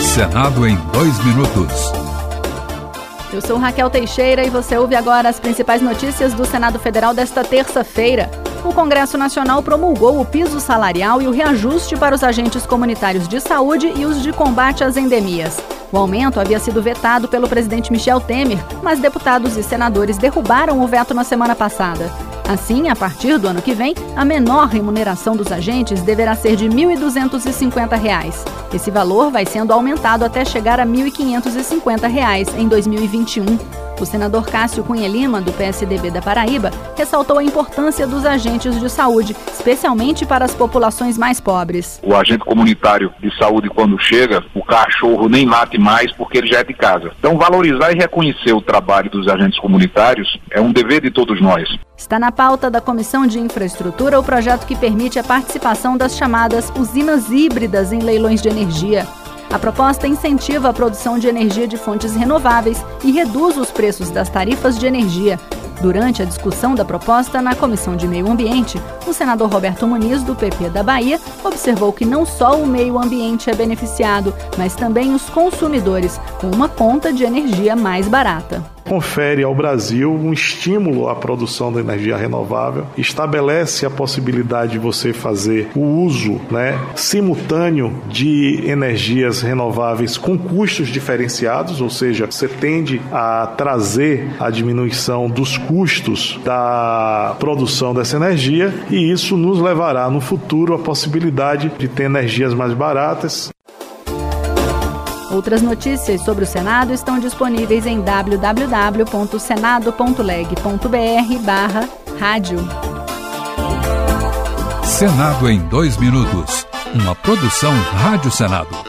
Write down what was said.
Senado em 2 minutos. Eu sou Raquel Teixeira e você ouve agora as principais notícias do Senado Federal desta terça-feira. O Congresso Nacional promulgou o piso salarial e o reajuste para os agentes comunitários de saúde e os de combate às endemias. O aumento havia sido vetado pelo presidente Michel Temer, mas deputados e senadores derrubaram o veto na semana passada. Assim, a partir do ano que vem, a menor remuneração dos agentes deverá ser de R$ 1.250. Esse valor vai sendo aumentado até chegar a R$ 1.550 em 2021. O senador Cássio Cunha Lima, do PSDB da Paraíba, ressaltou a importância dos agentes de saúde, especialmente para as populações mais pobres. O agente comunitário de saúde, quando chega, o cachorro nem late mais porque ele já é de casa. Então, valorizar e reconhecer o trabalho dos agentes comunitários é um dever de todos nós. Está na pauta da Comissão de Infraestrutura o projeto que permite a participação das chamadas usinas híbridas em leilões de energia. A proposta incentiva a produção de energia de fontes renováveis e reduz os preços das tarifas de energia. Durante a discussão da proposta na Comissão de Meio Ambiente, o senador Roberto Muniz, do PP da Bahia, observou que não só o meio ambiente é beneficiado, mas também os consumidores, com uma conta de energia mais barata. Confere ao Brasil um estímulo à produção da energia renovável, estabelece a possibilidade de você fazer o uso simultâneo de energias renováveis com custos diferenciados, ou seja, você tende a trazer a diminuição dos custos da produção dessa energia e isso nos levará no futuro à possibilidade de ter energias mais baratas. Outras notícias sobre o Senado estão disponíveis em www.senado.leg.br/rádio. Senado em 2 minutos. Uma produção Rádio Senado.